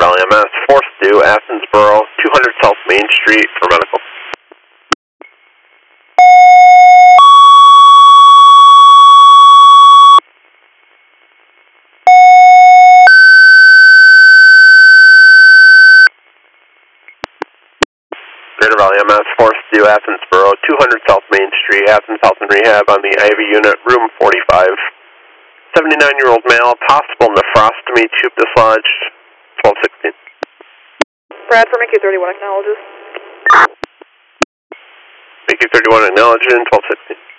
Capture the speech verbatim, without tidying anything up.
Valley M S, fourth due, Athensboro, two hundred South Main Street for medical. Greater Valley M S, fourth due, Athensboro, two hundred South Main Street, Athens Health and Rehab on the I V unit, room forty-five. seventy-nine-year-old male, possible nephrostomy, tube dislodged, twelve sixteen. Brad for Mickey thirty-one acknowledges. Mickey thirty-one acknowledging, twelve sixteen.